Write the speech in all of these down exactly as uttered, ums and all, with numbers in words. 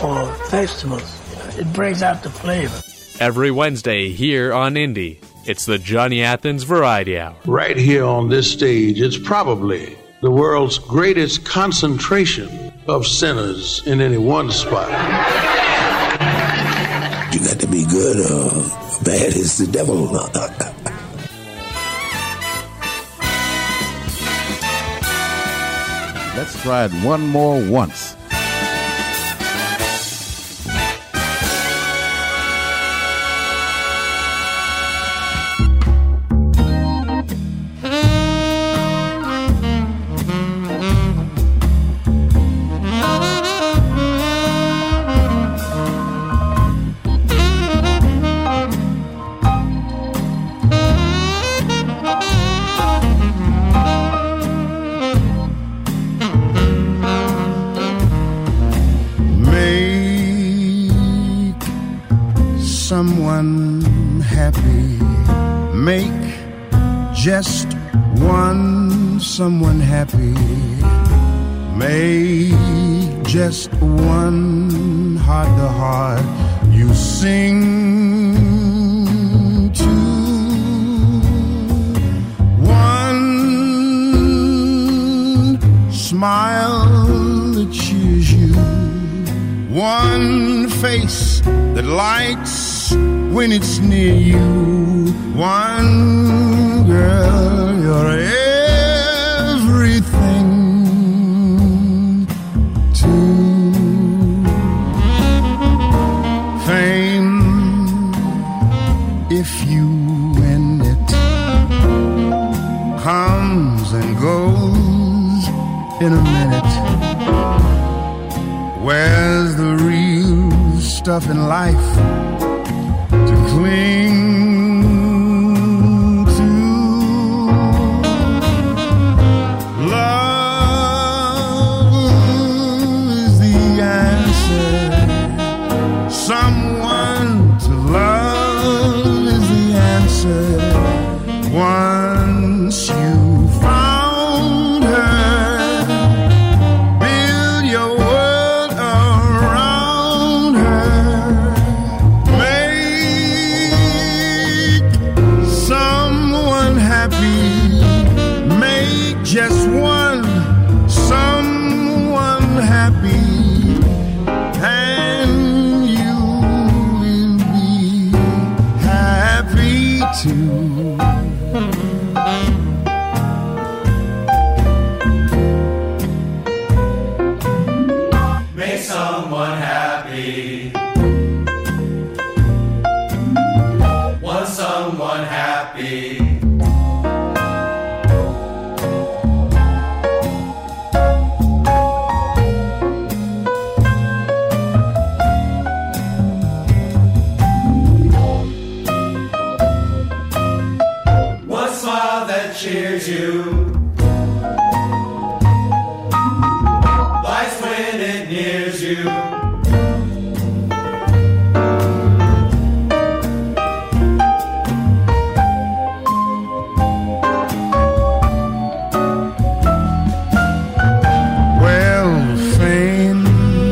or vegetables. It brings out the flavor. Every Wednesday here on Indie, it's the Johnny Athens Variety Hour. Right here on this stage, it's probably the world's greatest concentration of sinners in any one spot. You got to be good or bad is the devil. Let's try it one more once. Someone happy, make just one someone happy, make just one heart to heart you sing to, one smile that cheers you, one face that lights when it's near you, one girl, you're everything to fame. If you win it, comes and goes in a minute. Where's the real stuff in life to cling to? Love is the answer. Someone to love is the answer. Once you found her, build your world around her. Make just one someone happy, and you will be happy too. Make someone happy. Want someone happy. Cheers you. Lights when it nears you. Well, fame,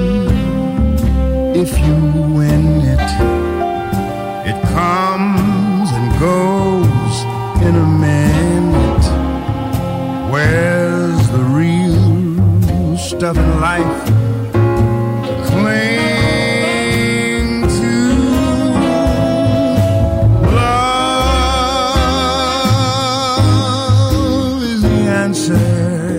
if you win it, it comes and goes in a minute. Where's the real stuff in life to cling to? Love is the answer.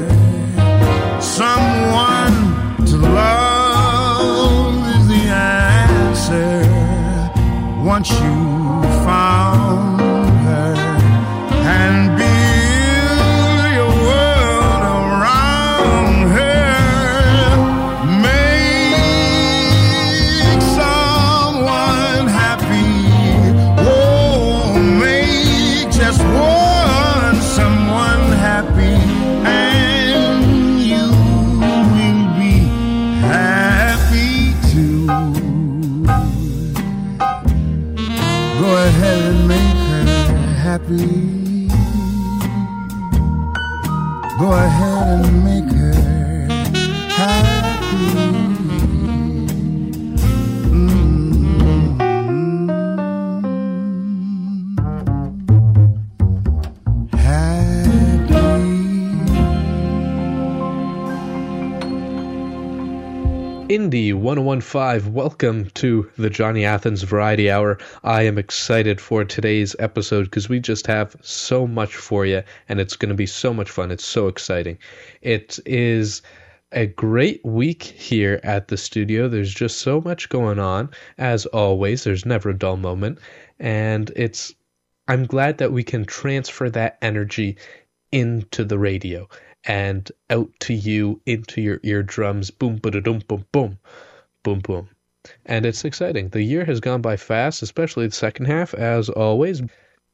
Someone to love is the answer. Once you found her and build your world around her, Indie ten fifteen, welcome to the Johnny Athens Variety Hour. I am excited for today's episode because we just have so much for you, and it's going to be so much fun. It's so exciting. It is a great week here at the studio. There's just so much going on. As always, there's never a dull moment, and it's I'm glad that we can transfer that energy into the radio and out to you, into your eardrums, boom, ba-da-dum, boom, boom, boom, boom. And it's exciting. The year has gone by fast, especially the second half, as always.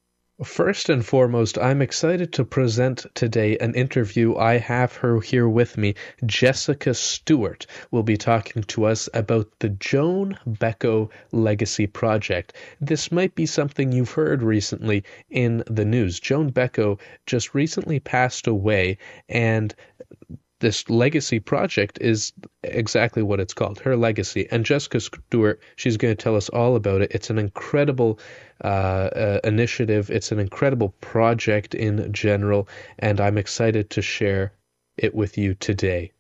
First and foremost, I'm excited to present today an interview. I have her here with me. Jessica Stewart will be talking to us about the Joan Becco Legacy Project. This might be something you've heard recently in the news. Joan Becco just recently passed away, and this legacy project is exactly what it's called, her legacy. And Jessica Stewart, she's going to tell us all about it. It's an incredible uh, uh, initiative. It's an incredible project in general, and I'm excited to share it with you today.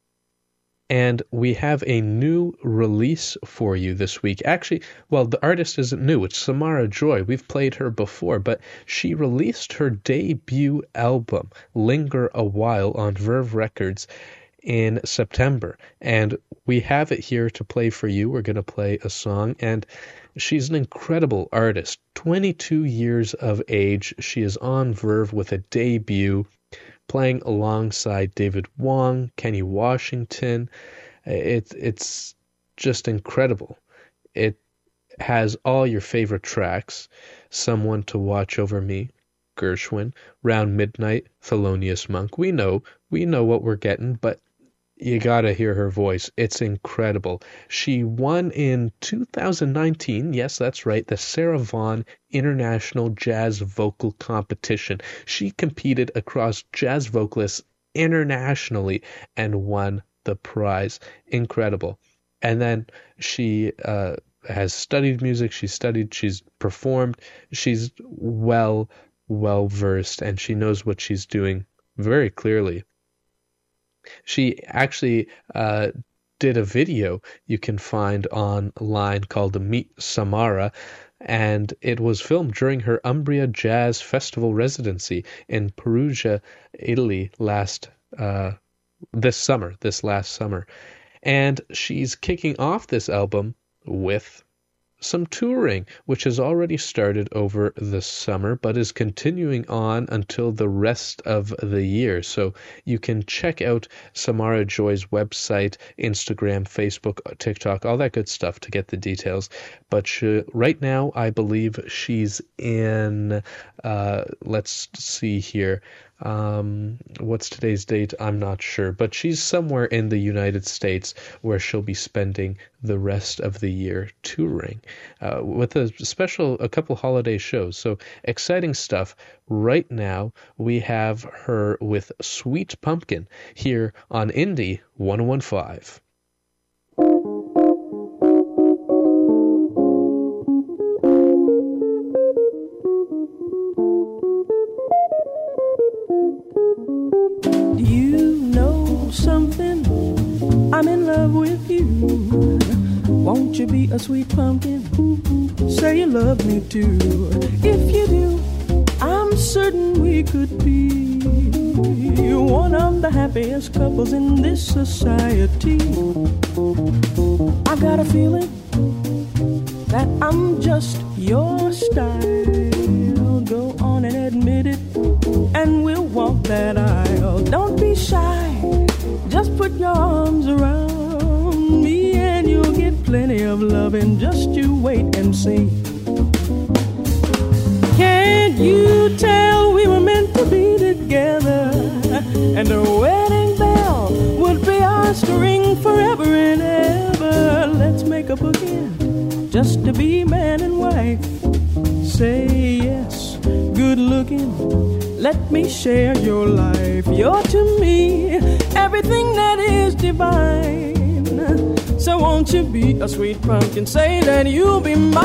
And we have a new release for you this week. Actually, well, the artist isn't new. It's Samara Joy. We've played her before, but she released her debut album, Linger a While, on Verve Records in September. And we have it here to play for you. We're going to play a song, and she's an incredible artist. twenty-two years of age. She is on Verve with a debut, playing alongside David Wong, Kenny Washington. It, it's just incredible. It has all your favorite tracks: Someone to Watch Over Me, Gershwin, Round Midnight, Thelonious Monk. We know, we know what we're getting, but you gotta hear her voice. It's incredible. She won in two thousand nineteen, yes, that's right, the Sarah Vaughan International Jazz Vocal Competition. She competed across jazz vocalists internationally and won the prize. Incredible. And then she uh, has studied music. She's studied, she's performed. She's well, well versed, and she knows what she's doing very clearly. She actually uh, did a video you can find online called Meet Samara, and it was filmed during her Umbria Jazz Festival residency in Perugia, Italy, last uh, this summer, this last summer. And she's kicking off this album with some touring, which has already started over the summer, but is continuing on until the rest of the year. So you can check out Samara Joy's website, Instagram, Facebook, TikTok, all that good stuff to get the details. But she, right now, I believe she's in, uh, let's see here, Um, what's today's date? I'm not sure, but she's somewhere in the United States where she'll be spending the rest of the year touring uh, with a special, a couple holiday shows. So exciting stuff. Right now, we have her with Sweet Pumpkin here on Indie ten fifteen. Something, I'm in love with you. Won't you be a sweet pumpkin? Say you love me too. If you do, I'm certain we could be one of the happiest couples in this society. I got a feeling that I'm just your style. Go on and admit it, and we'll walk that aisle. Don't be shy. Just put your arms around me and you'll get plenty of loving. Just you wait and see. Can't you tell we were meant to be together? And the wedding bell would be our string forever and ever. Let's make a bookend just to be man and wife. Say yes, good looking. Let me share your life. You're to me everything that is divine. So won't you be a sweet pumpkin? Say that you'll be mine.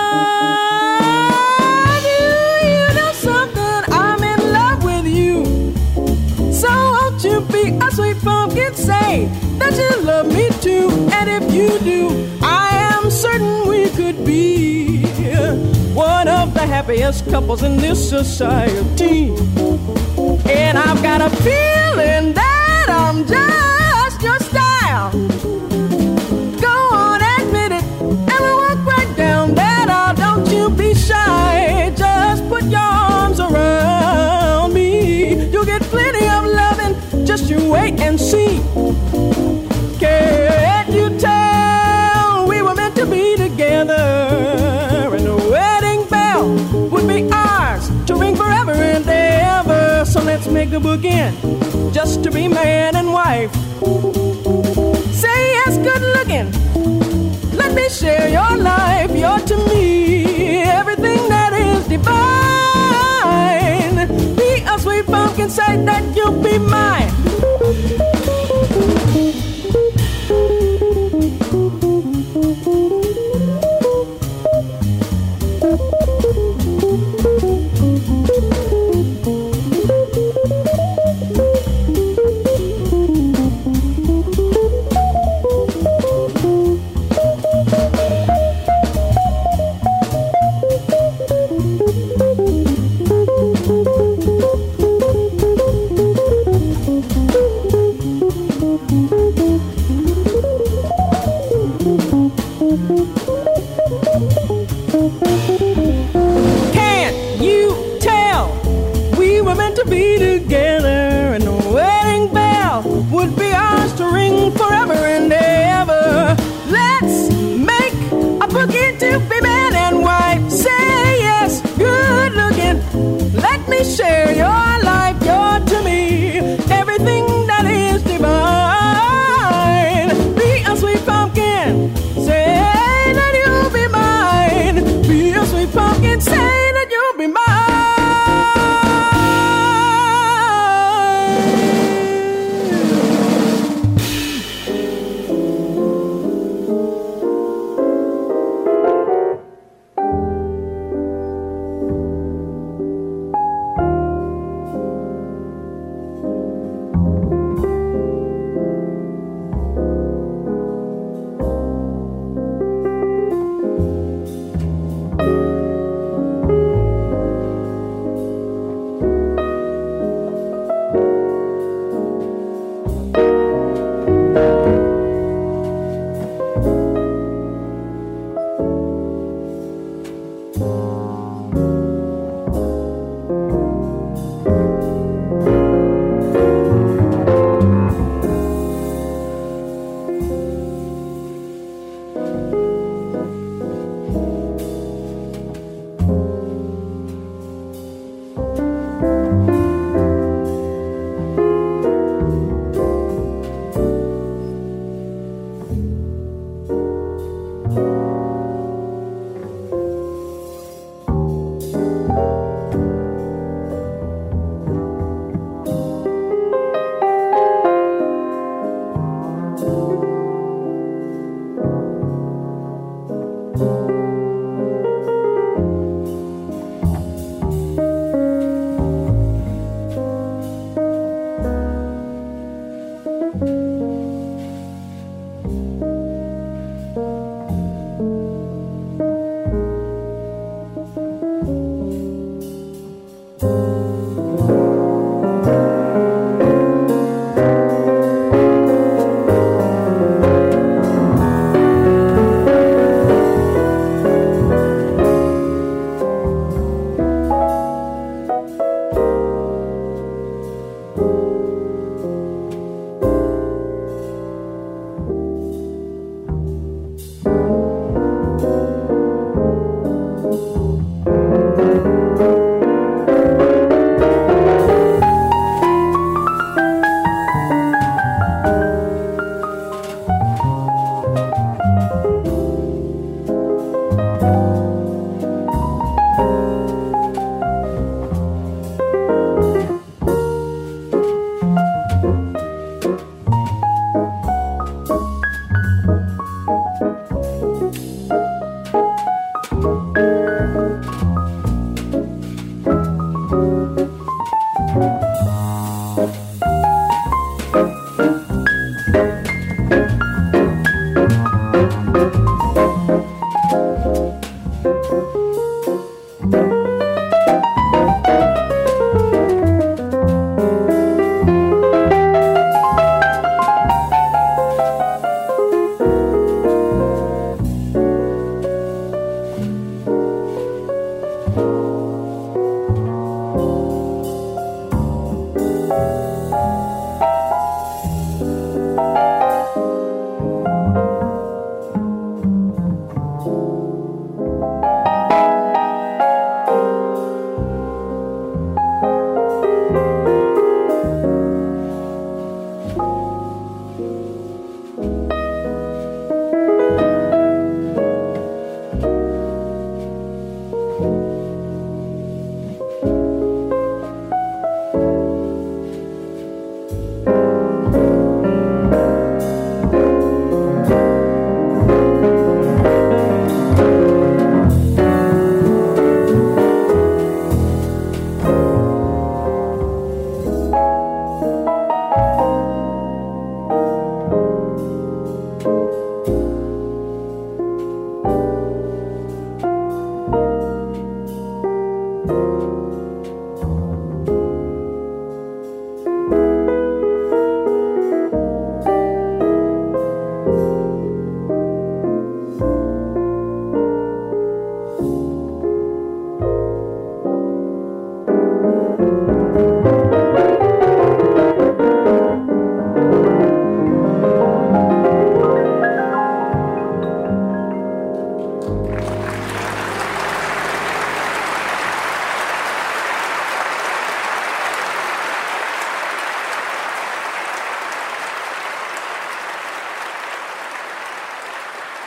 You, you know something? I'm in love with you. So won't you be a sweet pumpkin? Say that you love me too. And if you do, I am certain we could be one of the happiest couples in this society. And I've got a feeling that I'm just your style. Go on, admit it, and we'll walk right down that aisle. Don't you be shy, just put your arms around me. You'll get plenty of loving, just you wait and see. Can't you tell we were meant to be together? And the wedding bell would be ours to ring forever and ever. So let's make a bookend just to be man and wife. Say yes, good looking. Let me share your life. You're to me everything that is divine. Be a sweet pumpkin, say that you'll be mine. Share your life, you're to me everything that is divine. Be a sweet pumpkin, say that you'll be mine. Be a sweet pumpkin, say that you'll be mine.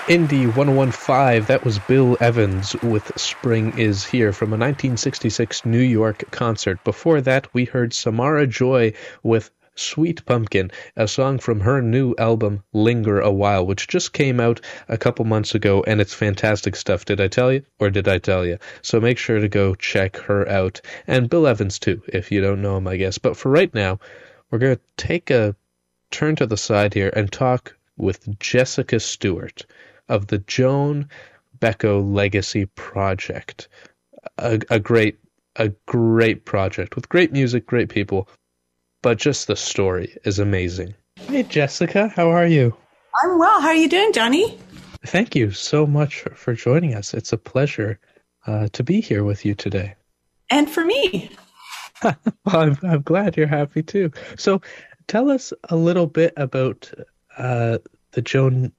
Indie ten fifteen, that was Bill Evans with Spring Is Here from a nineteen sixty-six New York concert. Before that, we heard Samara Joy with Sweet Pumpkin, a song from her new album, Linger a While, which just came out a couple months ago, and it's fantastic stuff. Did I tell you? Or did I tell you? So make sure to go check her out. And Bill Evans, too, if you don't know him, I guess. But for right now, we're going to take a turn to the side here and talk with Jessica Stewart of the Joan Becco Legacy Project. A, a great, a great project with great music, great people. But just the story is amazing. Hey, Jessica, how are you? I'm well. How are you doing, Johnny? Thank you so much for joining us. It's a pleasure uh, to be here with you today. And for me. Well, I'm, I'm glad you're happy, too. So tell us a little bit about uh, the Joan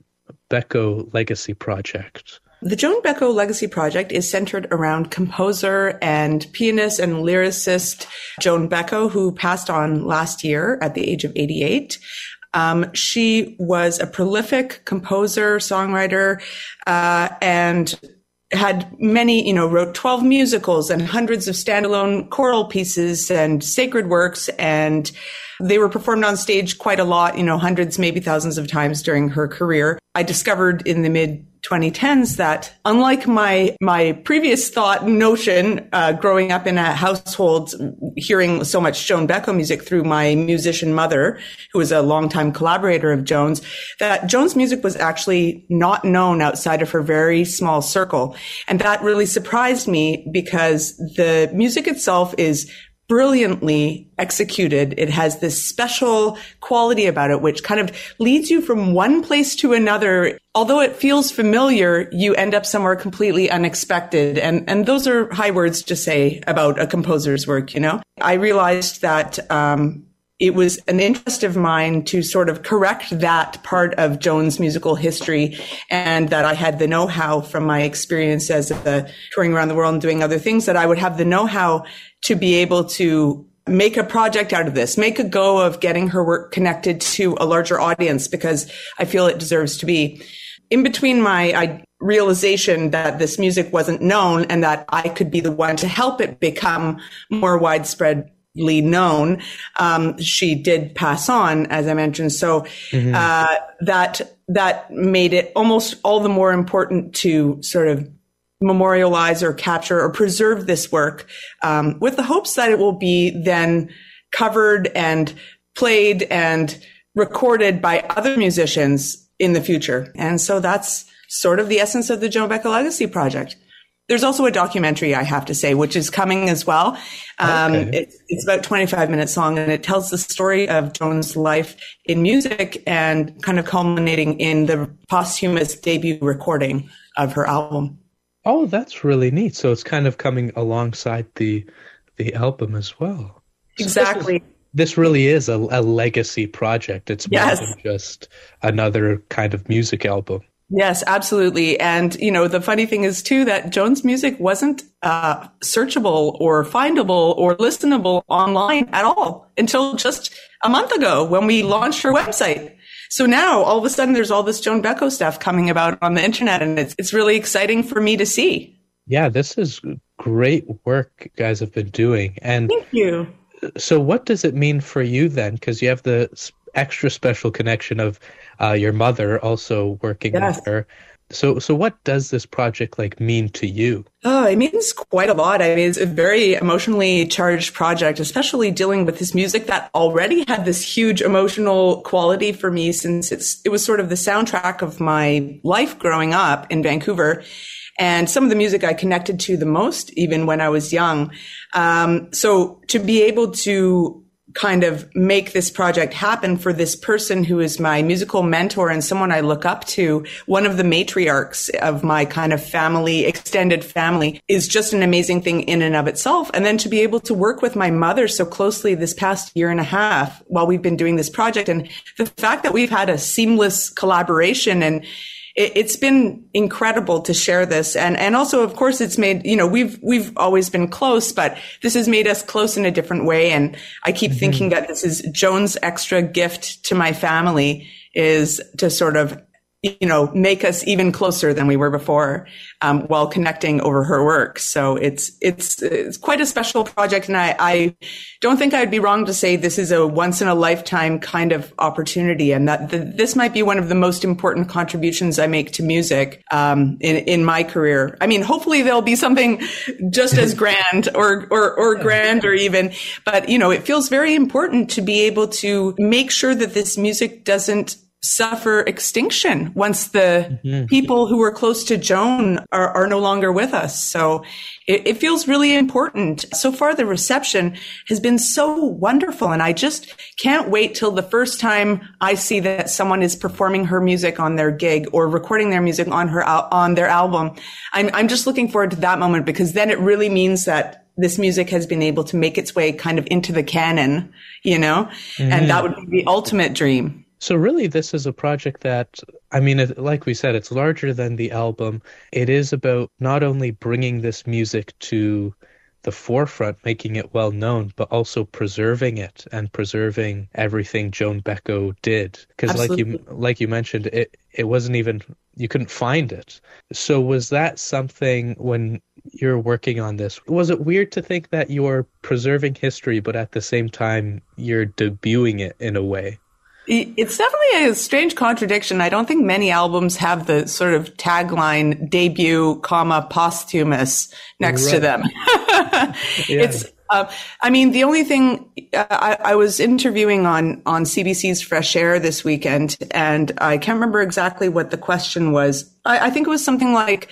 Becco Legacy Project. The Joan Becco Legacy Project is centered around composer and pianist and lyricist Joan Becco, who passed on last year at the age of eighty-eight. Um, she was a prolific composer, songwriter, uh, and had many, you know, wrote twelve musicals and hundreds of standalone choral pieces and sacred works, and they were performed on stage quite a lot, you know, hundreds, maybe thousands of times during her career. I discovered in the mid twenty tens that unlike my my previous thought notion, uh, growing up in a household hearing so much Joan Becco music through my musician mother, who was a longtime collaborator of Joan's, that Joan's music was actually not known outside of her very small circle. And that really surprised me because the music itself is brilliantly executed. It has this special quality about it, which kind of leads you from one place to another. Although it feels familiar, you end up somewhere completely unexpected. And, and those are high words to say about a composer's work, you know? I realized that, um, it was an interest of mine to sort of correct that part of Joan's musical history, and that I had the know-how from my experience as a touring around the world and doing other things, that I would have the know-how to be able to make a project out of this, make a go of getting her work connected to a larger audience, because I feel it deserves to be. In between my I, realization that this music wasn't known and that I could be the one to help it become more widespread known, um, she did pass on, as I mentioned. So, mm-hmm. uh, that, that made it almost all the more important to sort of memorialize or capture or preserve this work, um, with the hopes that it will be then covered and played and recorded by other musicians in the future. And so that's sort of the essence of the Joan Becco Legacy Project. There's also a documentary, I have to say, which is coming as well. Um, okay. it's, it's about twenty-five minutes long, and it tells the story of Joan's life in music and kind of culminating in the posthumous debut recording of her album. Oh, that's really neat. So it's kind of coming alongside the the album as well. Exactly. So this, is, this really is a, a legacy project. It's more yes. than just another kind of music album. Yes, absolutely. And, you know, the funny thing is, too, that Joan's music wasn't uh searchable or findable or listenable online at all until just a month ago when we launched her website. So now, all of a sudden, there's all this Joan Becco stuff coming about on the internet, and it's it's really exciting for me to see. Yeah, this is great work you guys have been doing. And thank you. So what does it mean for you then? Because you have the extra special connection of uh, your mother also working yes. with her. So, so what does this project like mean to you? Oh, it means quite a lot. I mean, it's a very emotionally charged project, especially dealing with this music that already had this huge emotional quality for me, since it's, it was sort of the soundtrack of my life growing up in Vancouver. And some of the music I connected to the most, even when I was young. Um, so to be able to kind of make this project happen for this person who is my musical mentor and someone I look up to, one of the matriarchs of my kind of family, extended family, is just an amazing thing in and of itself. And then to be able to work with my mother so closely this past year and a half while we've been doing this project, and the fact that we've had a seamless collaboration, and it's been incredible to share this. And, and also, of course, it's made, you know, we've, we've always been close, but this has made us close in a different way. And I keep mm-hmm. thinking that this is Joan's extra gift to my family, is to sort of you know, make us even closer than we were before, um, while connecting over her work. So it's, it's, it's quite a special project. And I, I don't think I'd be wrong to say this is a once in a lifetime kind of opportunity, and that the, this might be one of the most important contributions I make to music, um, in, in my career. I mean, hopefully there'll be something just as grand or, or, or grander even, but, you know, it feels very important to be able to make sure that this music doesn't suffer extinction once the mm-hmm. people who were close to Joan are, are no longer with us. So it, it feels really important. So far, the reception has been so wonderful, and I just can't wait till the first time I see that someone is performing her music on their gig or recording their music on her on their album. I'm I'm just looking forward to that moment, because then it really means that this music has been able to make its way kind of into the canon, you know, mm-hmm. and that would be the ultimate dream. So really, this is a project that, I mean, it, like we said, it's larger than the album. It is about not only bringing this music to the forefront, making it well known, but also preserving it and preserving everything Joan Beko did. Because like you like you mentioned, it it wasn't even, you couldn't find it. So was that something when you're working on this? Was it weird to think that you're preserving history, but at the same time you're debuting it in a way? It's definitely a strange contradiction. I don't think many albums have the sort of tagline debut, comma, posthumous next right. to them. yeah. It's, uh, I mean, the only thing, uh, I, I was interviewing on, on C B C's Fresh Air this weekend, and I can't remember exactly what the question was. I, I think it was something like,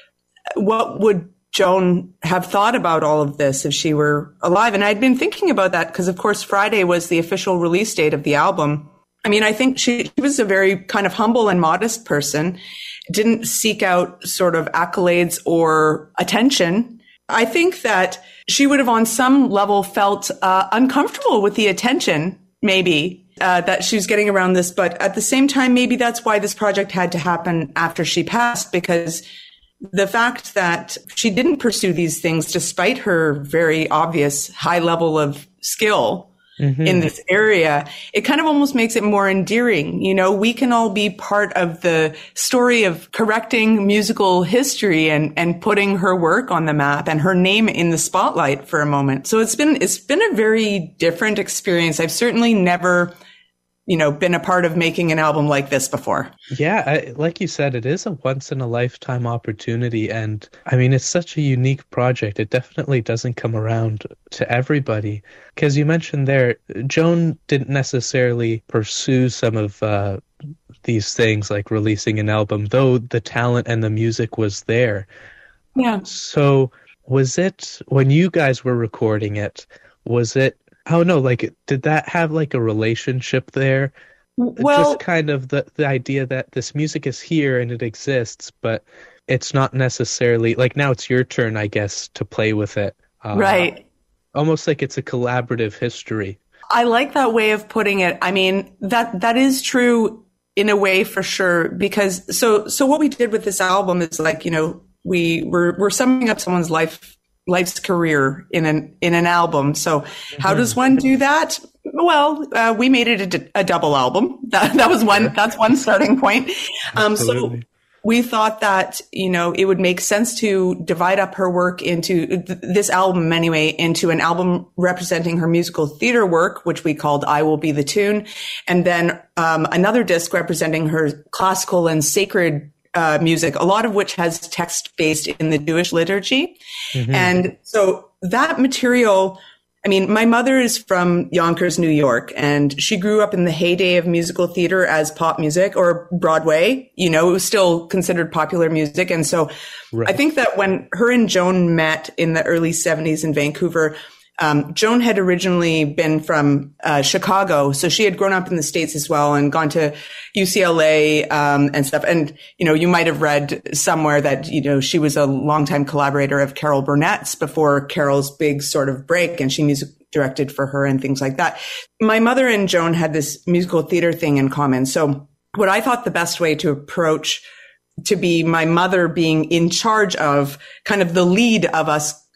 what would Joan have thought about all of this if she were alive? And I'd been thinking about that because, of course, Friday was the official release date of the album. I mean, I think she, she was a very kind of humble and modest person, didn't seek out sort of accolades or attention. I think that she would have on some level felt uh, uncomfortable with the attention, maybe, uh, that she was getting around this. But at the same time, maybe that's why this project had to happen after she passed, because the fact that she didn't pursue these things despite her very obvious high level of skill Mm-hmm. in this area, it kind of almost makes it more endearing. You know, we can all be part of the story of correcting musical history and, and putting her work on the map and her name in the spotlight for a moment. So it's been, it's been a very different experience. I've certainly never, you know, been a part of making an album like this before. Yeah, I, like you said, it is a once in a lifetime opportunity. And I mean, it's such a unique project. It definitely doesn't come around to everybody. Because you mentioned there, Joan didn't necessarily pursue some of uh, these things like releasing an album, though the talent and the music was there. Yeah. So was it, when you guys were recording it, was it, oh no, like, did that have like a relationship there? Well, just kind of the, the idea that this music is here and it exists, but it's not necessarily, like, now it's your turn, I guess, to play with it. Uh, right. Almost like it's a collaborative history. I like that way of putting it. I mean, that that is true in a way for sure, because so so what we did with this album is, like, you know, we we're we're summing up someone's life life's career in an in an album. So mm-hmm. how does one do that? Well, uh, we made it a, a double album. That that was one. That's one starting point. Um, so we thought that, you know, it would make sense to divide up her work into th- this album anyway, into an album representing her musical theater work, which we called I Will Be the Tune, and then um, another disc representing her classical and sacred Uh, music, a lot of which has text based in the Jewish liturgy. Mm-hmm. And so that material, I mean, my mother is from Yonkers, New York, and she grew up in the heyday of musical theater as pop music or Broadway. You know, it was still considered popular music. And so right. I think that when her and Joan met in the early seventies in Vancouver, Um, Joan had originally been from uh, Chicago, so she had grown up in the States as well and gone to U C L A um, and stuff. And, you know, you might have read somewhere that, you know, she was a longtime collaborator of Carol Burnett's before Carol's big sort of break, and she music directed for her and things like that. My mother and Joan had this musical theater thing in common. So what I thought the best way to approach to be my mother being in charge of kind of the lead of us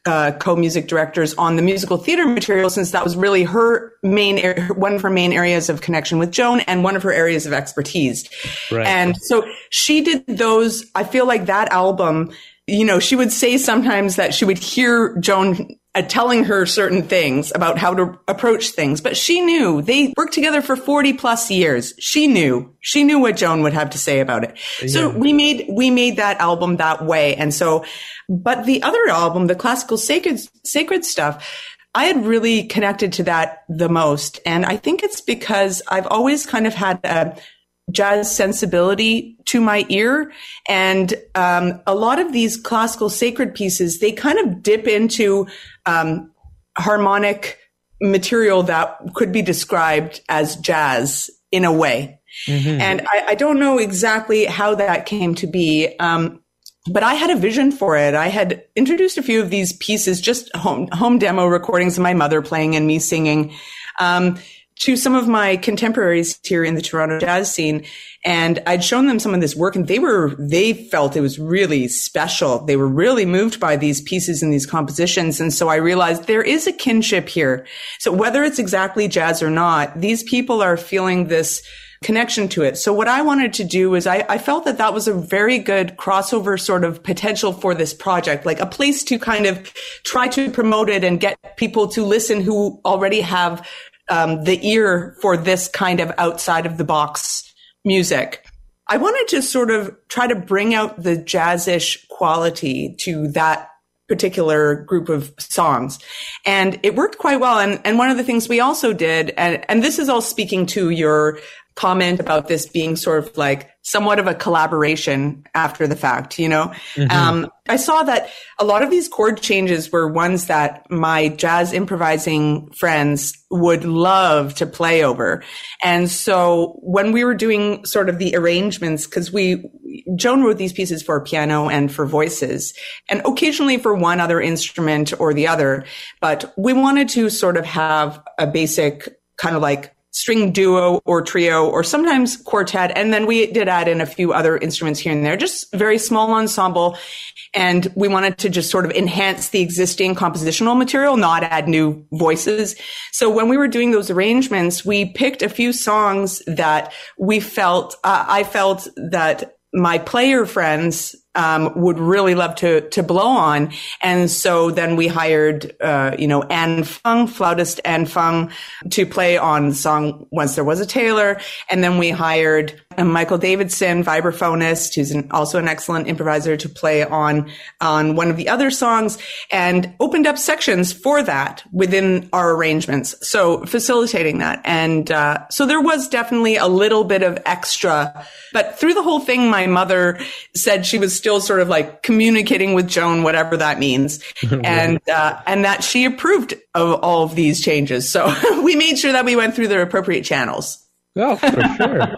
uh, co-music directors on the musical theater material, since that was really her main, er- one of her main areas of connection with Joan and one of her areas of expertise. Right. And so she did those. I feel like that album, you know, she would say sometimes that she would hear Joan uh, telling her certain things about how to approach things, but she knew they worked together for forty plus years. She knew, she knew what Joan would have to say about it. Yeah. So we made, we made that album that way. And so, but the other album, the classical sacred, sacred stuff, I had really connected to that the most. And I think it's because I've always kind of had a jazz sensibility to my ear. And um, a lot of these classical sacred pieces, they kind of dip into um, harmonic material that could be described as jazz in a way. Mm-hmm. And I, I don't know exactly how that came to be. Um, But I had a vision for it. I had introduced a few of these pieces, just home, home demo recordings of my mother playing and me singing, um, to some of my contemporaries here in the Toronto jazz scene. And I'd shown them some of this work, and they were, they felt it was really special. They were really moved by these pieces and these compositions. And so I realized there is a kinship here. So whether it's exactly jazz or not, these people are feeling this connection to it. So what I wanted to do is I, I felt that that was a very good crossover sort of potential for this project, like a place to kind of try to promote it and get people to listen who already have um, the ear for this kind of outside of the box music. I wanted to sort of try to bring out the jazzish quality to that particular group of songs. And it worked quite well. And, and one of the things we also did, and, and this is all speaking to your comment about this being sort of like somewhat of a collaboration after the fact, you know, mm-hmm. um, I saw that a lot of these chord changes were ones that my jazz improvising friends would love to play over. And so when we were doing sort of the arrangements, because we, Joan wrote these pieces for piano and for voices, and occasionally for one other instrument or the other, but we wanted to sort of have a basic kind of like string duo or trio or sometimes quartet. And then we did add in a few other instruments here and there, just very small ensemble. And we wanted to just sort of enhance the existing compositional material, not add new voices. So when we were doing those arrangements, we picked a few songs that we felt, uh, I felt that my player friends Um, would really love to, to blow on. And so then we hired, uh, you know, Anne Fung, flautist Anne Fung, to play on the song Once There Was a Tailor. And then we hired uh, Michael Davidson, vibraphonist, who's an, also an excellent improviser, to play on, on one of the other songs, and opened up sections for that within our arrangements. So facilitating that. And, uh, so there was definitely a little bit of extra, but through the whole thing, my mother said she was still sort of like communicating with Joan, whatever that means. Right. And, uh, and that she approved of all of these changes. So we made sure that we went through the appropriate channels. Oh, for sure.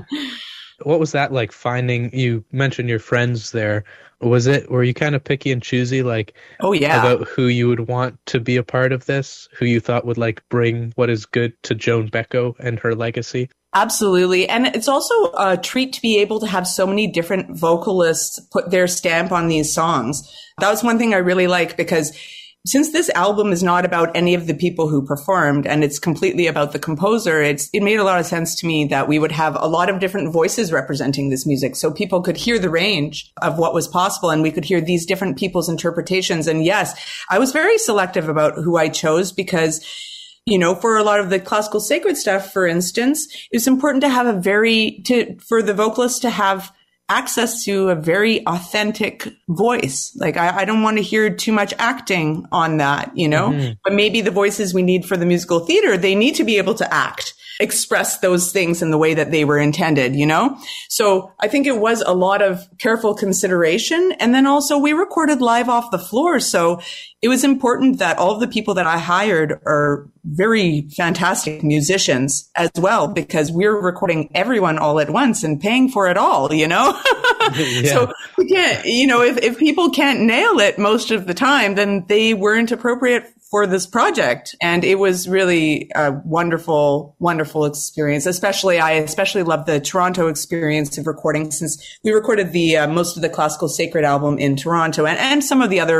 What was that like, finding, you mentioned your friends there. Was it, were you kind of picky and choosy, like, oh yeah, about who you would want to be a part of this, who you thought would like bring what is good to Joan Becco and her legacy? Absolutely. And it's also a treat to be able to have so many different vocalists put their stamp on these songs. That was one thing I really like, because since this album is not about any of the people who performed and it's completely about the composer, it's, it made a lot of sense to me that we would have a lot of different voices representing this music, so people could hear the range of what was possible and we could hear these different people's interpretations. And yes, I was very selective about who I chose, because you know, for a lot of the classical sacred stuff, for instance, it's important to have a very, to, for the vocalist to have access to a very authentic voice. Like, I, I don't want to hear too much acting on that, you know, mm-hmm. but maybe the voices we need for the musical theater, they need to be able to act, express those things in the way that they were intended, you know? So I think it was a lot of careful consideration. And then also we recorded live off the floor. So it was important that all of the people that I hired are very fantastic musicians as well, because we're recording everyone all at once and paying for it all, you know? Yeah. So we can't, you know, if, if people can't nail it most of the time, then they weren't appropriate for this project. And it was really a wonderful, wonderful experience. Especially, I especially love the Toronto experience of recording, since we recorded the, uh, most of the classical sacred album in Toronto, and, and some of the other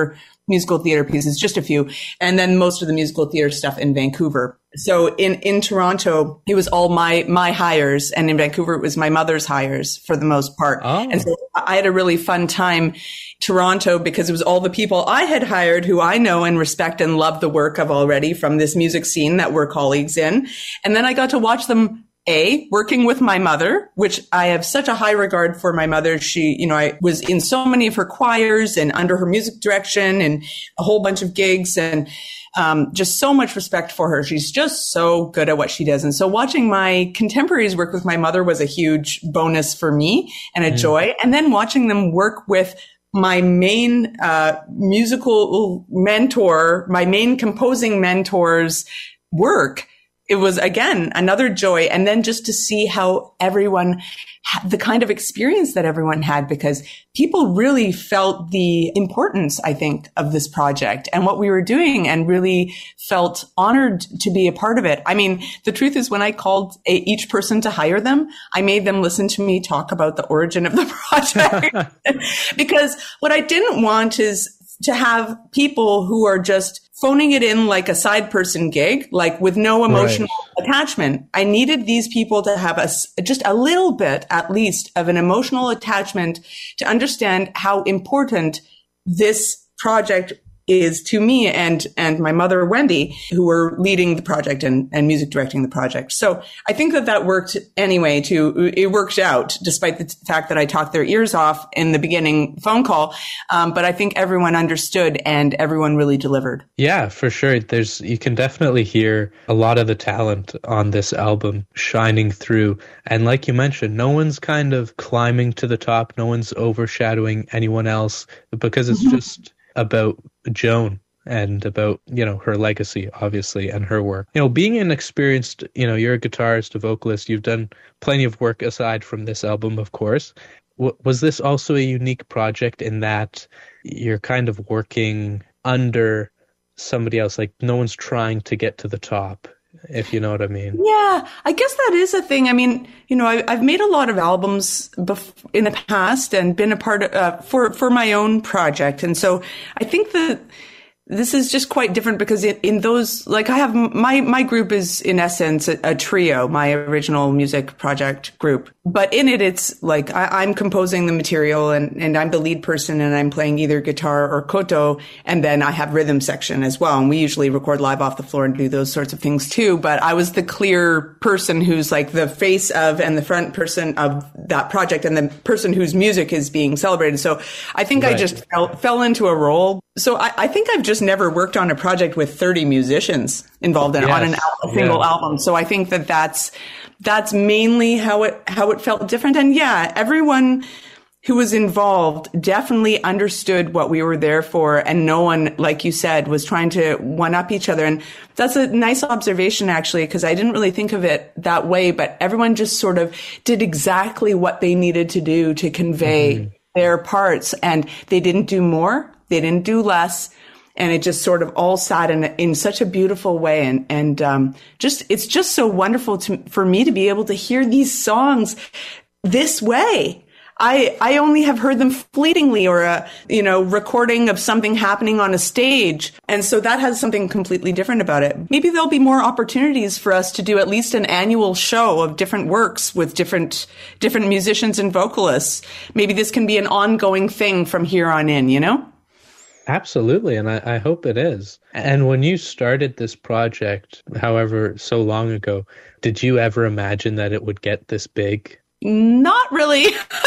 musical theater pieces, just a few. And then most of the musical theater stuff in Vancouver. So in, in Toronto, it was all my, my hires. And in Vancouver, it was my mother's hires for the most part. Oh. And so I had a really fun time Toronto because it was all the people I had hired who I know and respect and love the work of already from this music scene that we're colleagues in. And then I got to watch them A, working with my mother, which I have such a high regard for my mother. She, you know, I was in so many of her choirs and under her music direction and a whole bunch of gigs and um, just so much respect for her. She's just so good at what she does. And so watching my contemporaries work with my mother was a huge bonus for me and a mm. joy. And then watching them work with my main uh, musical mentor, my main composing mentor's work, it was, again, another joy. And then just to see how everyone had the kind of experience that everyone had, because people really felt the importance, I think, of this project and what we were doing and really felt honored to be a part of it. I mean, the truth is when I called a, each person to hire them, I made them listen to me talk about the origin of the project because what I didn't want is to have people who are just phoning it in like a side person gig, like with no emotional right. attachment. I needed these people to have a, just a little bit, at least, of an emotional attachment to understand how important this project is to me and, and my mother, Wendy, who were leading the project and, and music directing the project. So I think that that worked anyway too. It worked out despite the fact that I talked their ears off in the beginning phone call. Um, but I think everyone understood and everyone really delivered. Yeah, for sure. There's, you can definitely hear a lot of the talent on this album shining through. And like you mentioned, no one's kind of climbing to the top. No one's overshadowing anyone else because it's mm-hmm. just about Joan and about, you know, her legacy, obviously, and her work. You know, being an experienced, you know, you're a guitarist, a vocalist, you've done plenty of work aside from this album, of course. W- was this also a unique project in that you're kind of working under somebody else? Like, no one's trying to get to the top, if you know what I mean. Yeah, I guess that is a thing. I mean, you know, I, I've made a lot of albums bef- in the past and been a part of, uh, for, for my own project. And so I think that this is just quite different because in, in those, like I have, my, my group is in essence a, a trio, my original music project group. But in it, it's like I, I'm composing the material and, and I'm the lead person and I'm playing either guitar or koto. And then I have rhythm section as well. And we usually record live off the floor and do those sorts of things too. But I was the clear person who's like the face of and the front person of that project and the person whose music is being celebrated. So I think right. I just fell, fell into a role. So I, I think I've just never worked on a project with thirty musicians involved in, yes. on an al- a single yeah. album. So I think that that's, that's mainly how it, how it felt different. And yeah, everyone who was involved definitely understood what we were there for. And no one, like you said, was trying to one up each other. And that's a nice observation, actually, because I didn't really think of it that way, but everyone just sort of did exactly what they needed to do to convey mm-hmm. their parts. And they didn't do more. They didn't do less. And it just sort of all sat in in such a beautiful way. And, and, um, just, it's just so wonderful to, for me to be able to hear these songs this way. I, I only have heard them fleetingly or a, you know, recording of something happening on a stage. And so that has something completely different about it. Maybe there'll be more opportunities for us to do at least an annual show of different works with different, different musicians and vocalists. Maybe this can be an ongoing thing from here on in, you know? Absolutely, and I, I hope it is. And when you started this project, however, so long ago, did you ever imagine that it would get this big? Not really.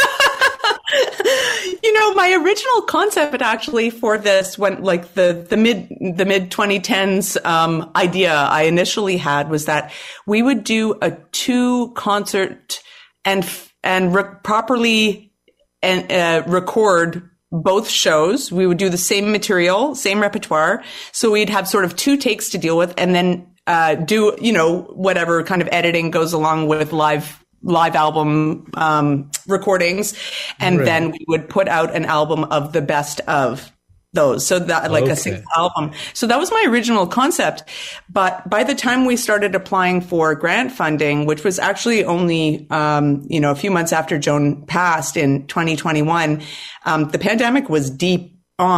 You know, my original concept actually for this went like the, the mid, the mid twenty tens, um, idea I initially had was that we would do a two concert and, and re- properly and, uh, record both shows. We would do the same material, same repertoire. So we'd have sort of two takes to deal with and then, uh, do, you know, whatever kind of editing goes along with live, live album, um, recordings. And right. then we would put out an album of the best of those. So that like okay. a single album. So that was my original concept. But by the time we started applying for grant funding, which was actually only, um, you know, a few months after Joan passed in twenty twenty-one, um, the pandemic was deep on.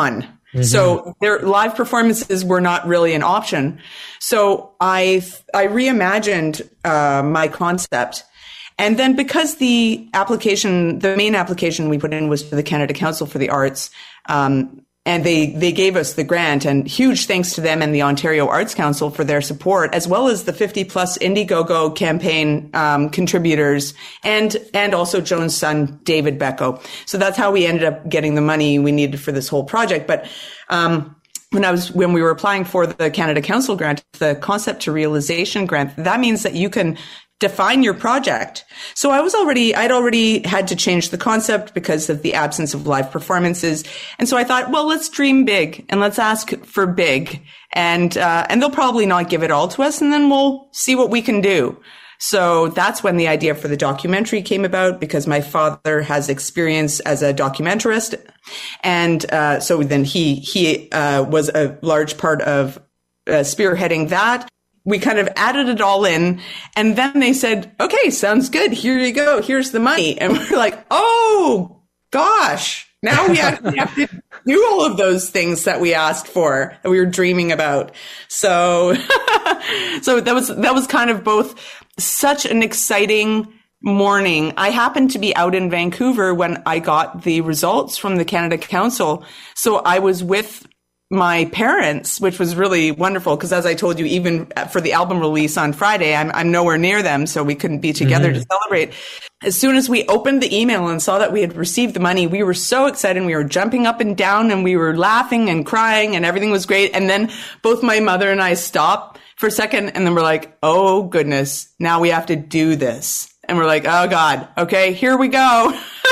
Mm-hmm. So their live performances were not really an option. So I, I reimagined, uh, my concept. And then because the application, the main application we put in was for the Canada Council for the Arts, um, and they, they gave us the grant, and huge thanks to them and the Ontario Arts Council for their support, as well as the fifty plus Indiegogo campaign, um, contributors and, and also Joan's son, David Becko. So that's how we ended up getting the money we needed for this whole project. But, um, when I was, when we were applying for the Canada Council grant, the concept to realization grant, that means that you can define your project. So I was already, I'd already had to change the concept because of the absence of live performances. And so I thought, well, let's dream big and let's ask for big. And, uh, and they'll probably not give it all to us, and then we'll see what we can do. So that's when the idea for the documentary came about, because my father has experience as a documentarist. And, uh, so then he, he, uh, was a large part of uh, spearheading that. We kind of added it all in, and then they said, okay, sounds good. Here you go. Here's the money. And we're like, oh gosh, now we actually have to do all of those things that we asked for, that we were dreaming about. So, so that was, that was kind of both such an exciting morning. I happened to be out in Vancouver when I got the results from the Canada Council. So I was with my parents, which was really wonderful, because as I told you, even for the album release on Friday, I'm, I'm nowhere near them, so we couldn't be together mm-hmm. to celebrate. As soon as we opened the email and saw that we had received the money, we were so excited. We were jumping up and down, and we were laughing and crying, and everything was great. And then both my mother and I stopped for a second, and then we're like, oh goodness, now we have to do this. And we're like, oh God, okay, here we go.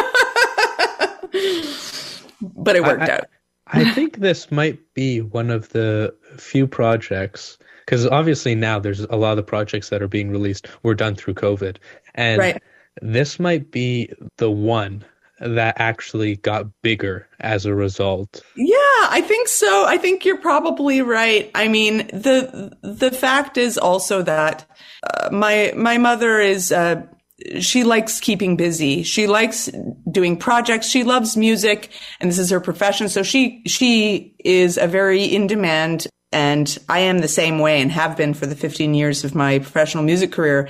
But it worked I, I- out. I think this might be one of the few projects, because obviously now there's a lot of the projects that are being released were done through COVID. And right. this might be the one that actually got bigger as a result. Yeah, I think so. I think you're probably right. I mean, the the fact is also that uh, my my mother is uh she likes keeping busy. She likes doing projects. She loves music, and this is her profession. So she, she is a very in demand, and I am the same way and have been for the fifteen years of my professional music career.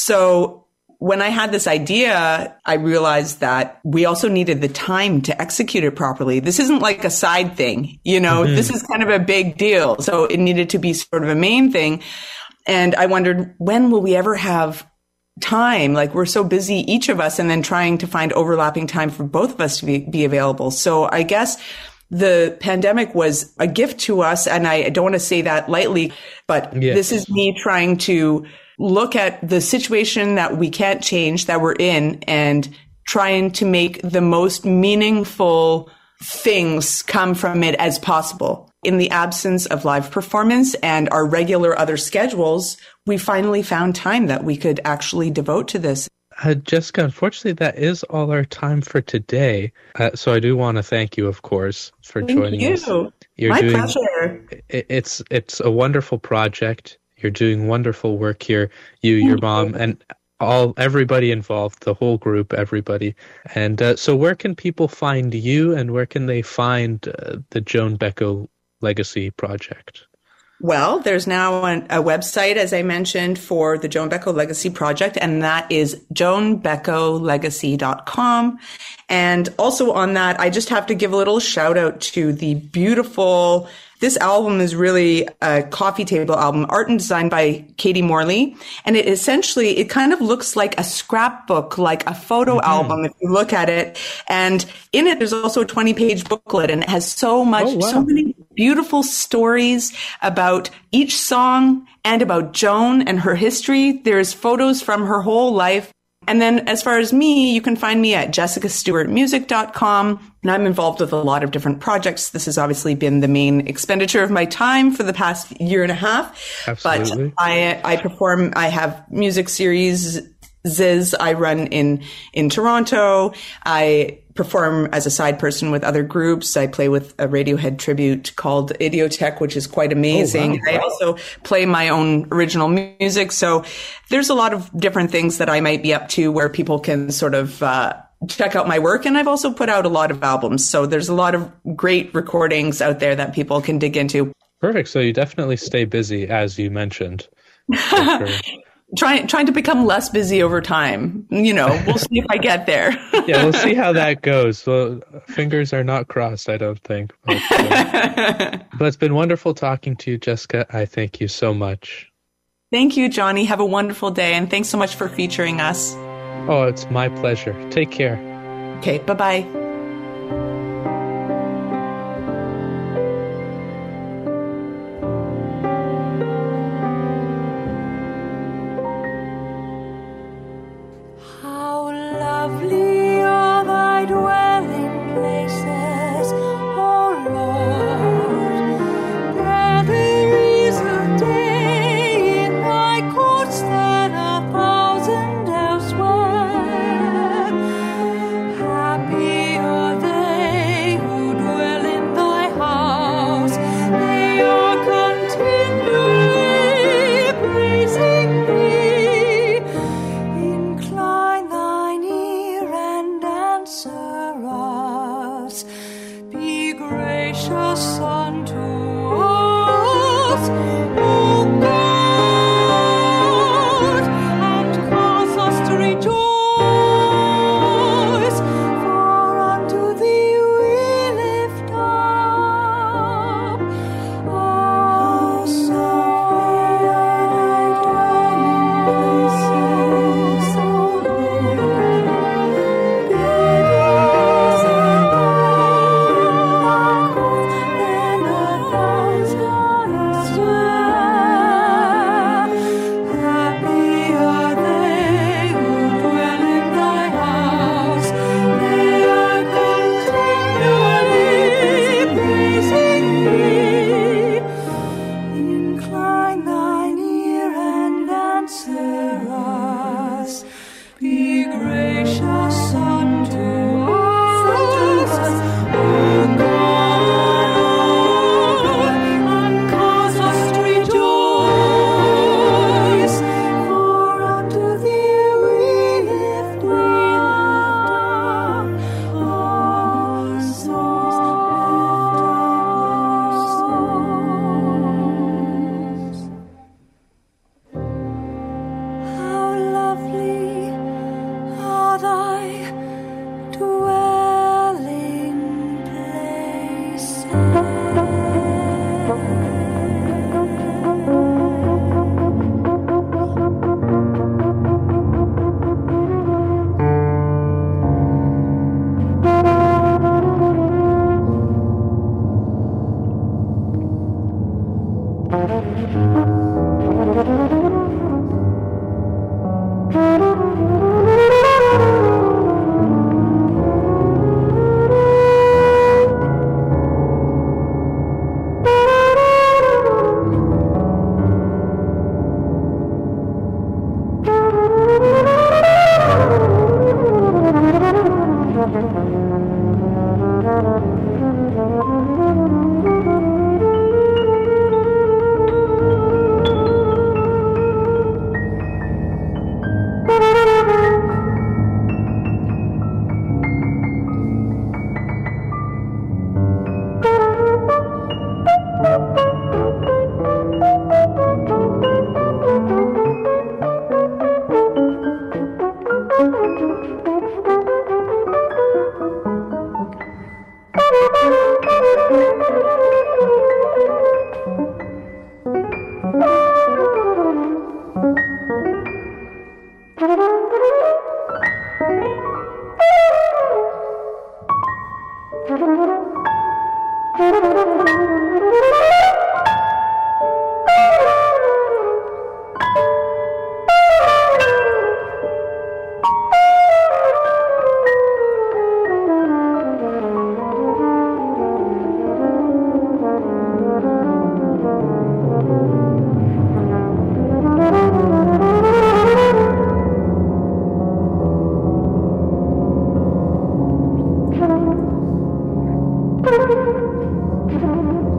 So when I had this idea, I realized that we also needed the time to execute it properly. This isn't like a side thing, you know, mm-hmm. this is kind of a big deal. So it needed to be sort of a main thing. And I wondered, when will we ever have time? Like, we're so busy, each of us, and then trying to find overlapping time for both of us to be, be available. So I guess the pandemic was a gift to us, and I don't want to say that lightly, but yes. This is me trying to look at the situation that we can't change, that we're in, and trying to make the most meaningful things come from it as possible. In the absence of live performance and our regular other schedules, we finally found time that we could actually devote to this. Uh, Jessica, unfortunately, that is all our time for today. Uh, so I do want to thank you, of course, for thank joining you. us. You're My doing, pleasure. It, it's it's a wonderful project. You're doing wonderful work here. You, your mom, and all everybody involved, the whole group, everybody. And uh, so, where can people find you, and where can they find uh, the Joan Becko Legacy Project? Well, there's now an, a website, as I mentioned, for the Joan Becko Legacy Project, and that is joan becko legacy dot com. And also on that, I just have to give a little shout out to the beautiful, this album is really a coffee table album, art and design by Katie Morley. And it essentially, it kind of looks like a scrapbook, like a photo mm-hmm. album, if you look at it. And in it, there's also a twenty page booklet, and it has so much, oh, wow. so many beautiful stories about each song and about Joan and her history. There's photos from her whole life. And then as far as me, you can find me at jessica stewart music dot com. And I'm involved with a lot of different projects. This has obviously been the main expenditure of my time for the past year and a half. Absolutely. But I, I perform, I have music series Ziz I run in, in Toronto. I perform as a side person with other groups. I play with a Radiohead tribute called Idiotech, which is quite amazing. Oh, wow. I also play my own original music. So there's a lot of different things that I might be up to where people can sort of, uh, check out my work. And I've also put out a lot of albums. So there's a lot of great recordings out there that people can dig into. Perfect. So you definitely stay busy, as you mentioned. Trying trying to become less busy over time. You know, we'll see if I get there. Yeah, we'll see how that goes. Well, fingers are not crossed, I don't think. But, uh, but it's been wonderful talking to you, Jessica. I thank you so much. Thank you, Johnny. Have a wonderful day, and thanks so much for featuring us. Oh, it's my pleasure. Take care. Okay, bye-bye. Thank you.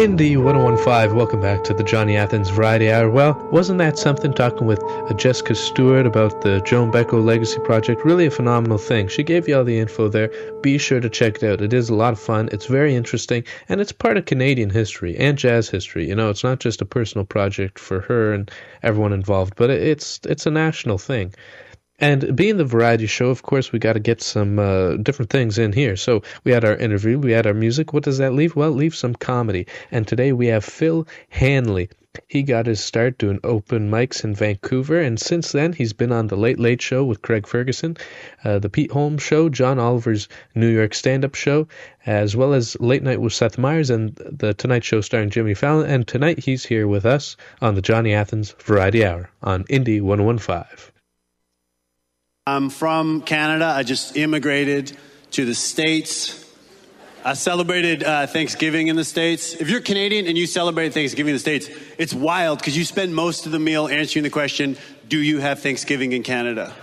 Indy one oh one point five, welcome back to the Johnny Athens Variety Hour. Well, wasn't that something, talking with uh, Jessica Stewart about the Joan Becko Legacy Project? Really a phenomenal thing. She gave you all the info there. Be sure to check it out. It is a lot of fun. It's very interesting, and it's part of Canadian history and jazz history. You know, it's not just a personal project for her and everyone involved, but it's it's a national thing. And being the variety show, of course, we got to get some uh, different things in here. So we had our interview, we had our music. What does that leave? Well, it leaves some comedy. And today we have Phil Hanley. He got his start doing open mics in Vancouver, and since then he's been on The Late Late Show with Craig Ferguson, uh, The Pete Holmes Show, John Oliver's New York Stand-Up Show, as well as Late Night with Seth Meyers and The Tonight Show starring Jimmy Fallon. And tonight he's here with us on the Johnny Athens Variety Hour on Indy one oh one point five. I'm from Canada. I just immigrated to the States. I celebrated uh, Thanksgiving in the States. If you're Canadian and you celebrate Thanksgiving in the States, it's wild because you spend most of the meal answering the question, do you have Thanksgiving in Canada?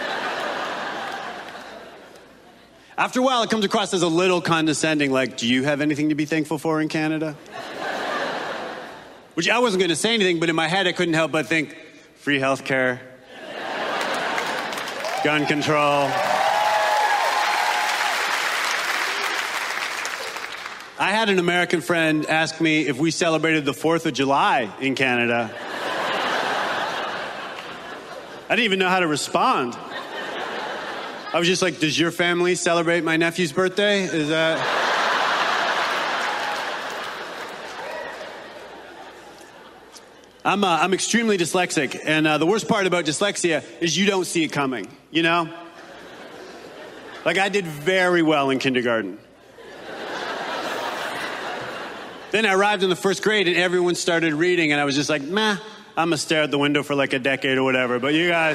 After a while, it comes across as a little condescending, like, do you have anything to be thankful for in Canada? Which I wasn't going to say anything, but in my head, I couldn't help but think, free healthcare, gun control. I had an American friend ask me if we celebrated the fourth of July in Canada. I didn't even know how to respond. I was just like, does your family celebrate my nephew's birthday? Is that... I'm, uh, I'm extremely dyslexic, and uh, the worst part about dyslexia is you don't see it coming, you know? Like, I did very well in kindergarten. Then I arrived in the first grade, and everyone started reading, and I was just like, meh, I'm gonna stare out the window for like a decade or whatever, but you guys...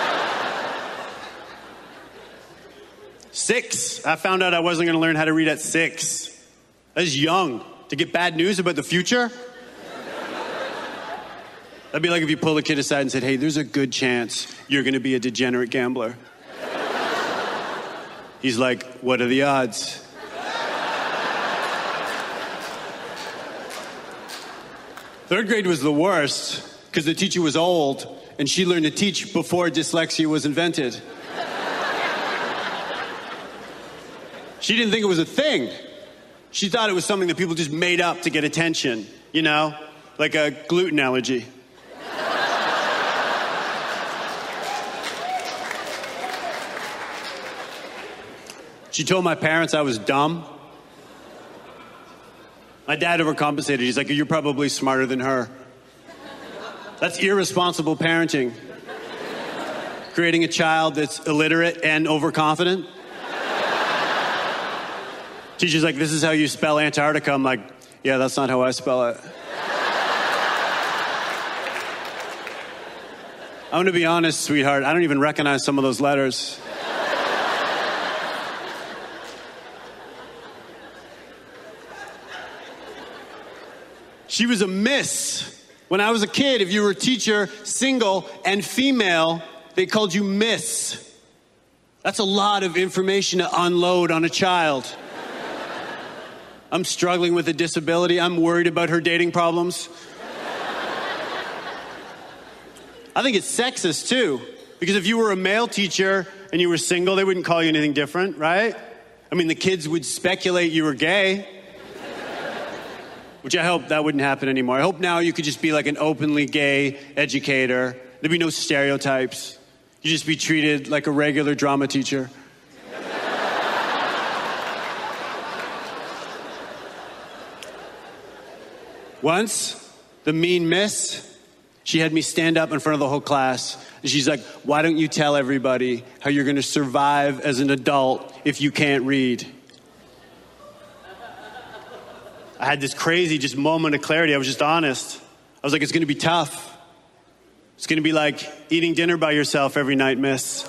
Six. I found out I wasn't gonna learn how to read at six. I was young. To get bad news about the future? That'd be like if you pulled a kid aside and said, hey, there's a good chance you're going to be a degenerate gambler. He's like, what are the odds? Third grade was the worst because the teacher was old and she learned to teach before dyslexia was invented. She didn't think it was a thing. She thought it was something that people just made up to get attention, you know, like a gluten allergy. She told my parents I was dumb. My dad overcompensated. He's like, you're probably smarter than her. That's irresponsible parenting. Creating a child that's illiterate and overconfident. Teacher's like, this is how you spell Antarctica. I'm like, yeah, that's not how I spell it. I'm going to be honest, sweetheart. I don't even recognize some of those letters. She was a miss. When I was a kid, if you were a teacher, single, and female, they called you miss. That's a lot of information to unload on a child. I'm struggling with a disability. I'm worried about her dating problems. I think it's sexist, too. Because if you were a male teacher and you were single, they wouldn't call you anything different, right? I mean, the kids would speculate you were gay. Which I hope that wouldn't happen anymore. I hope now you could just be like an openly gay educator. There'd be no stereotypes. You'd just be treated like a regular drama teacher. Once, the mean miss, she had me stand up in front of the whole class. And she's like, why don't you tell everybody how you're going to survive as an adult if you can't read? I had this crazy just moment of clarity. I was just honest. I was like, it's going to be tough. It's going to be like eating dinner by yourself every night, miss.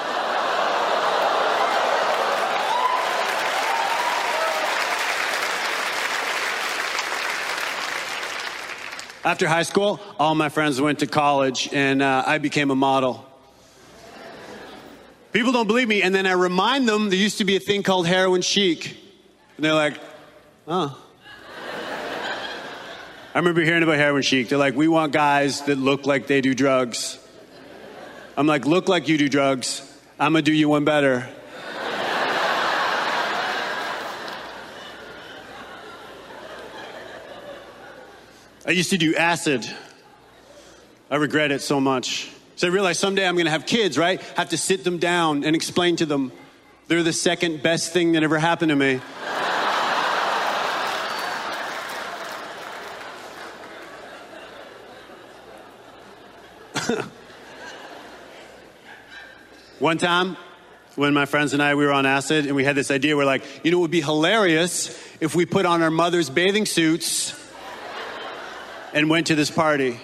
After high school, all my friends went to college, and uh, I became a model. People don't believe me, and then I remind them there used to be a thing called heroin chic. And they're like, oh. I remember hearing about Heroin Chic. They're like, we want guys that look like they do drugs. I'm like, look like you do drugs. I'm going to do you one better. I used to do acid. I regret it so much. So I realized someday I'm going to have kids, right? Have to sit them down and explain to them they're the second best thing that ever happened to me. One time, when my friends and I, we were on acid, and we had this idea, we're like, you know, it would be hilarious if we put on our mother's bathing suits and went to this party.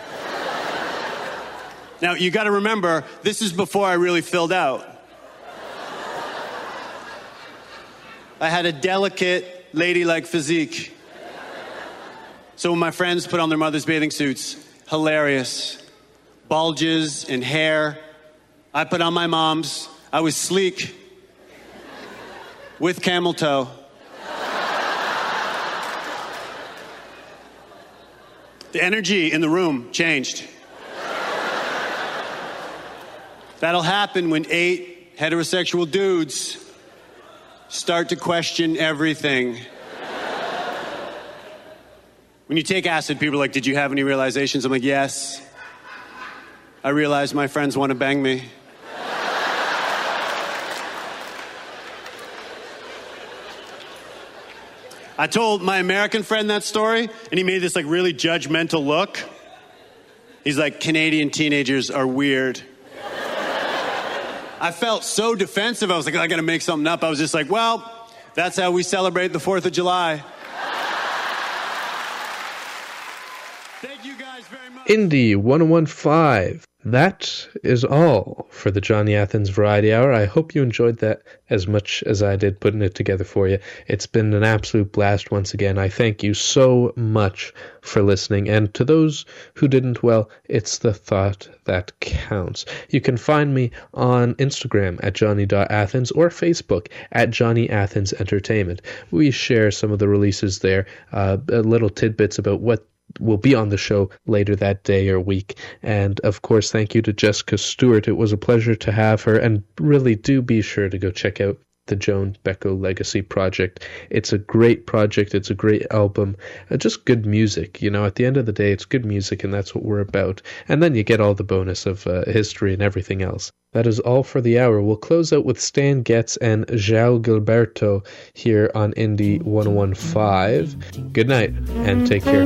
Now, you got to remember, this is before I really filled out. I had a delicate, ladylike physique. So when my friends put on their mother's bathing suits, hilarious. Bulges and hair. I put on my mom's. I was sleek. With camel toe. The energy in the room changed. That'll happen when eight heterosexual dudes start to question everything. When you take acid, people are like, did you have any realizations? I'm like, yes. I realized my friends want to bang me. I told my American friend that story, and he made this like really judgmental look. He's like, Canadian teenagers are weird. I felt so defensive. I was like, I gotta make something up. I was just like, well, that's how we celebrate the fourth of July. Thank you guys very much. Indie one fifteen. That is all for the Johnny Athens Variety Hour. I hope you enjoyed that as much as I did putting it together for you. It's been an absolute blast once again. I thank you so much for listening. And to those who didn't, well, it's the thought that counts. You can find me on Instagram at johnny dot athens or Facebook at Johnny Athens Entertainment. We share some of the releases there, uh, little tidbits about what will be on the show later that day or week. And of course, thank you to Jessica Stewart. It was a pleasure to have her, and really do be sure to go check out the Joan Becco Legacy Project. It's a great project. It's a great album. Uh, just good music. You know, at the end of the day, it's good music, and that's what we're about. And then you get all the bonus of uh, history and everything else. That is all for the hour. We'll close out with Stan Getz and João Gilberto here on Indie one fifteen. Good night, and take care.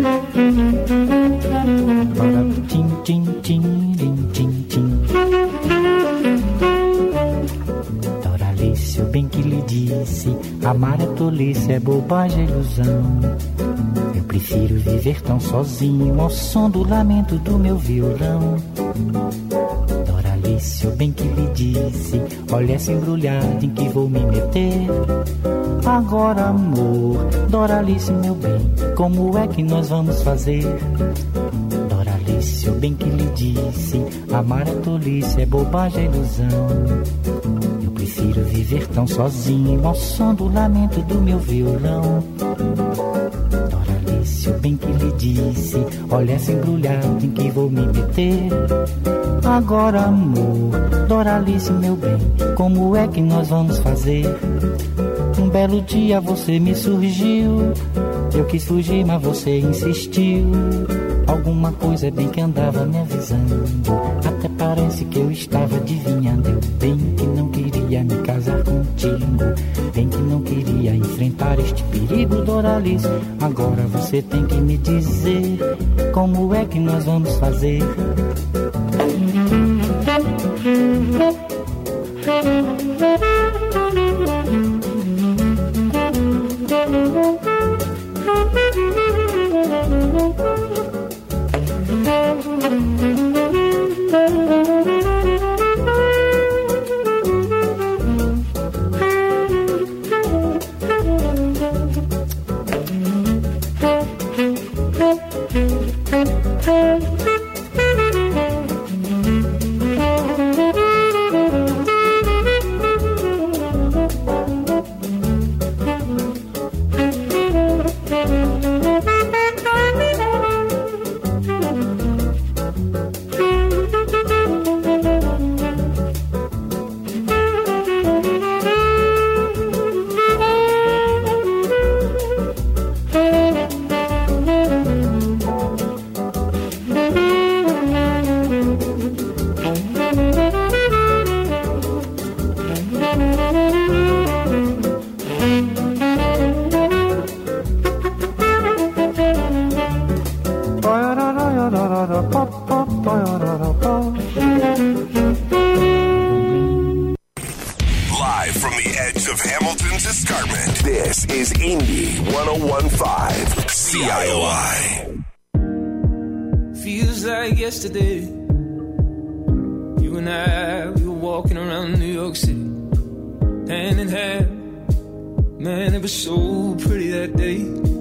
Doralice, o bem que lhe disse, amar é tolice, é bobagem, é ilusão. Eu prefiro viver tão sozinho ao som do lamento do meu violão. Doralice, o bem que lhe disse, olha essa embrulhada em que vou me meter. Agora, amor, Doralice, meu bem, como é que nós vamos fazer? Doralice, o bem que lhe disse, amar é tolice, é bobagem, é ilusão. Eu prefiro viver tão sozinho ao som do lamento do meu violão. Doralice, o bem que lhe disse, olha essa embrulhada em que vou me meter. Agora, amor, Doralice, meu bem, como é que nós vamos fazer? Um belo dia você me surgiu, eu quis fugir, mas você insistiu. Alguma coisa bem que andava me avisando, até parece que eu estava adivinhando. Eu bem que não queria me casar contigo, bem que não queria enfrentar este perigo, Doralice. Agora você tem que me dizer, como é que nós vamos fazer? Live from the edge of Hamilton's escarpment, this is Indy one oh one point five C I O I. Feels like yesterday, you and I, we were walking around New York City, hand in hand. Man, it was so pretty that day.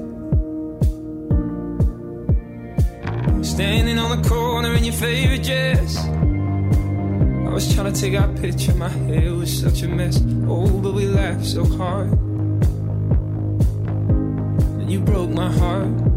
Standing on the corner in your favorite dress, I was trying to take our picture, my hair was such a mess. Oh, but we laughed so hard, and you broke my heart.